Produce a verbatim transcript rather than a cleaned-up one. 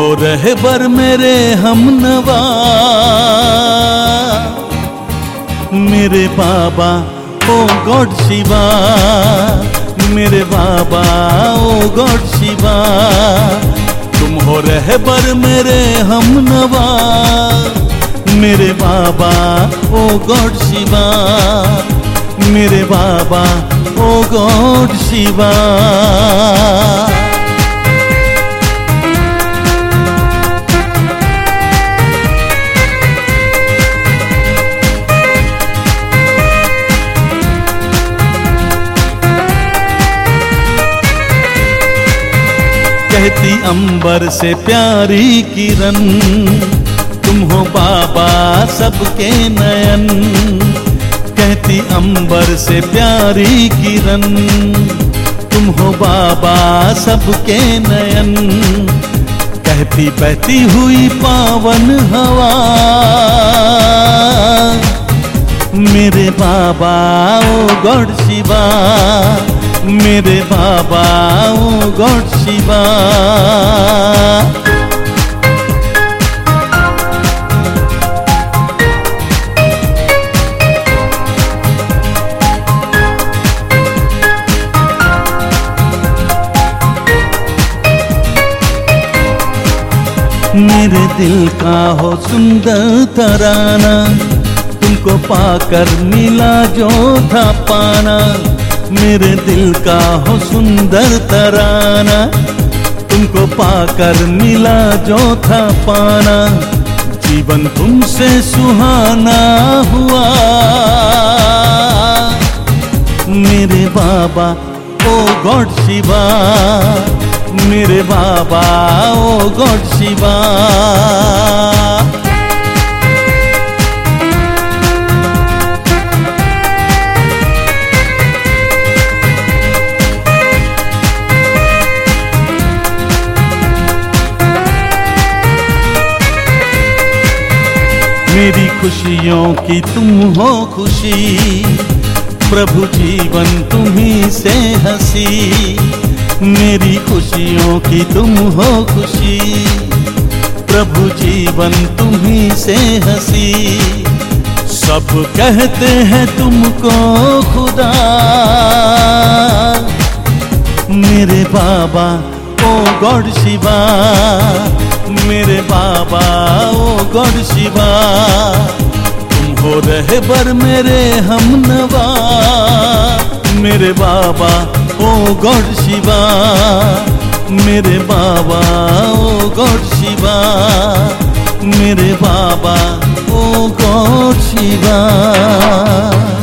हो रहबर मेरे हमनवा, मेरे बाबा ओ गॉड शिवा, मेरे बाबा ओ गॉड शिवा। तुम हो रहबर मेरे हमनवा, मेरे बाबा ओ गॉड शिवा, मेरे बाबा ओ गॉड शिवा। कहती अंबर से प्यारी किरण, तुम हो बाबा सबके नयन। कहती अंबर से प्यारी किरण, तुम हो बाबा सबके नयन। कहती बहती हुई पावन हवा, मेरे बाबा ओ गॉड शिवा, मेरे बाबा ओ गॉड शिवा। मेरे दिल का हो सुंदर तराना, तुमको पाकर मिला जो था पाना। मेरे दिल का हो सुंदर तराना, तुमको पाकर मिला जो था पाना। जीवन तुमसे सुहाना हुआ, मेरे बाबा ओ गॉड शिवा, मेरे बाबा ओ गॉड शिवा। मेरी खुशियों की तुम हो खुशी, प्रभु जीवन तुम्ही से हंसी। मेरी खुशियों की तुम हो खुशी, प्रभु जीवन तुम्ही से हंसी। सब कहते हैं तुमको खुदा, मेरे बाबा ओ गॉड शिवा, मेरे बाबा ओ गॉड शिवा। तुम हो रहबर मेरे हमनवा, मेरे बाबा ओ गॉड शिवा, मेरे बाबा ओ गॉड शिवा, मेरे बाबा ओ गॉड शिवा।